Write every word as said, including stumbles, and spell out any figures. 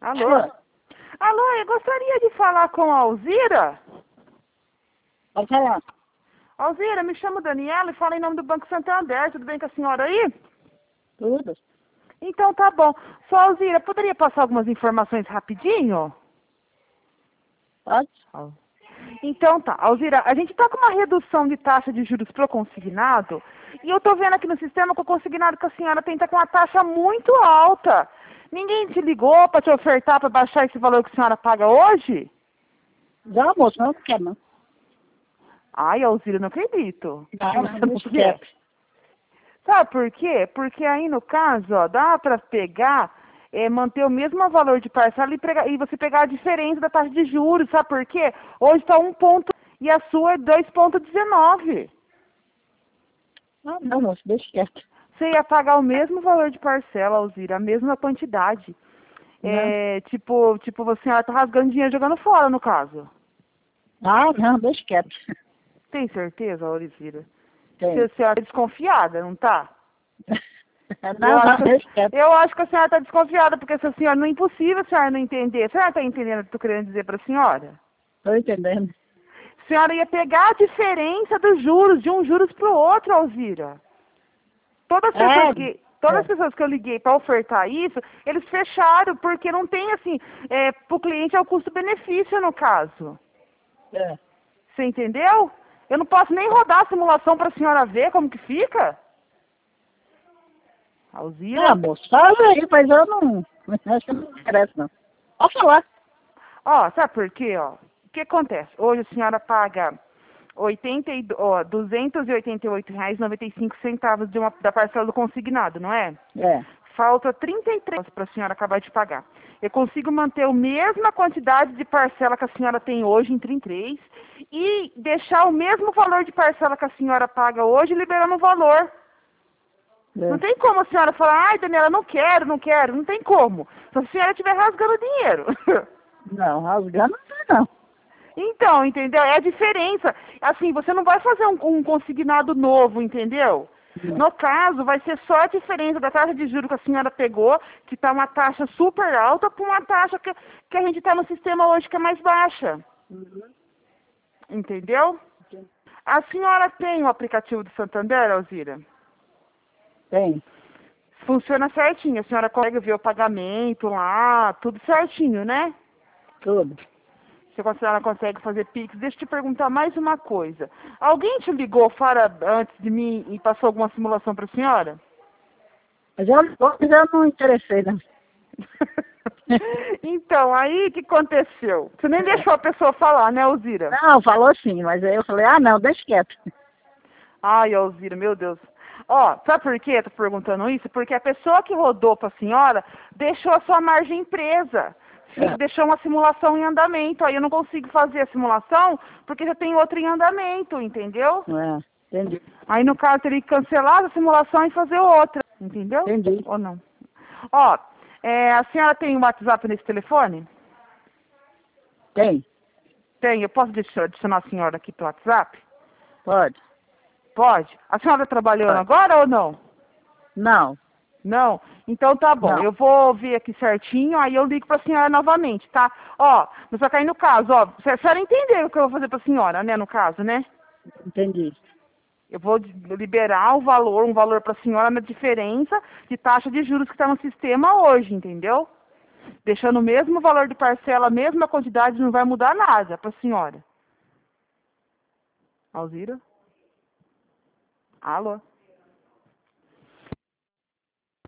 Alô? Alô, eu gostaria de falar com a Alzira. Pode falar. Alzira, me chamo Daniela e falo em nome do Banco Santander. Tudo bem com a senhora aí? Tudo. Então tá bom. Só, Alzira, poderia passar algumas informações rapidinho? Pode? Então tá, Alzira, a gente tá com uma redução de taxa de juros pro consignado e eu tô vendo aqui no sistema que o consignado que a senhora tem tá com uma taxa muito alta. Ninguém te ligou para te ofertar para baixar esse valor que a senhora paga hoje? Já, moço, não quer não. Ai, Alzira, não acredito. Não, não, Você não deixa quer. quieto. Sabe por quê? Porque aí no caso, ó, dá para pegar, é, manter o mesmo valor de parcela e, pregar, e você pegar a diferença da taxa de juros, sabe por quê? Hoje está um ponto e a sua é dois ponto dezenove. Não, não, moço, deixa quieto. Você ia pagar o mesmo valor de parcela, Alzira, a mesma quantidade. Não. É, tipo, tipo, você tá rasgando dinheiro jogando fora, no caso. Ah, não, deixa quieto. Tem certeza, Alzira? Tem. A senhora é desconfiada, não tá? Não, eu, não, acho, deixa quieto. eu acho que a senhora está desconfiada, porque se a senhora não é impossível a senhora não entender. A senhora está entendendo o que eu estou querendo dizer para a senhora? Tô entendendo. A senhora ia pegar a diferença dos juros, de um juros para o outro, Alzira. Todas as É, pessoas que, todas é. as pessoas que eu liguei para ofertar isso, eles fecharam, porque não tem assim, é, para o cliente é o custo-benefício no caso. É. Você entendeu? Eu não posso nem rodar a simulação para a senhora ver como que fica. Alzira? Ah, moço, fala aí, mas eu não... Acho que não me interessa, não. Pode falar. Ó, sabe por quê, ó? O que acontece? Hoje a senhora paga oitenta e, ó, duzentos e oitenta e oito reais e noventa e cinco centavos de uma, da parcela do consignado, não é? É. Falta trinta e três para a senhora acabar de pagar. Eu consigo manter a mesma quantidade de parcela que a senhora tem hoje em trinta e três e deixar o mesmo valor de parcela que a senhora paga hoje, liberando o valor. É. Não tem como a senhora falar, ai, Daniela, não quero, não quero. Não tem como. Se a senhora estiver rasgando dinheiro. Não, rasgando não tem, não. Então, entendeu? É a diferença. Assim, você não vai fazer um, um consignado novo, entendeu? Não. No caso, vai ser só a diferença da taxa de juros que a senhora pegou, que está uma taxa super alta, para uma taxa que, que a gente está no sistema hoje que é mais baixa. Uhum. Entendeu? Sim. A senhora tem o aplicativo do Santander, Alzira? Tem. Funciona certinho. A senhora consegue ver o pagamento lá, tudo certinho, né? Tudo. Se a senhora consegue fazer Pix. Deixa eu te perguntar mais uma coisa. Alguém te ligou fora antes de mim e passou alguma simulação para a senhora? Mas eu, eu já não interessei, não. Então, aí o que aconteceu? Você nem É. deixou a pessoa falar, né, Alzira? Não, falou sim, mas aí eu falei, ah, não, deixa quieto. Ai, Alzira, meu Deus. Ó, sabe por que eu tô perguntando isso? Porque a pessoa que rodou para a senhora deixou a sua margem presa. É. Deixou uma simulação em andamento. Aí eu não consigo fazer a simulação porque já tem outra em andamento, entendeu? É, entendi. Aí no caso teria que cancelar a simulação e fazer outra, entendeu? Entendi. Ou não? Ó, é, a senhora tem um WhatsApp nesse telefone? Tem, Tem, eu posso adicionar a senhora aqui pelo WhatsApp? pode. Pode? A senhora está trabalhando Pode. agora ou não? Não, Não? Então tá bom, não. eu vou ver aqui certinho, aí eu ligo pra senhora novamente, tá? Ó, mas só que aí no caso, ó, a senhora entendeu o que eu vou fazer pra senhora, né, no caso, né? Entendi. Eu vou de- liberar o valor, um valor pra senhora na diferença de taxa de juros que tá no sistema hoje, entendeu? Deixando o mesmo valor de parcela, a mesma quantidade, não vai mudar nada pra senhora. Alzira? Alô?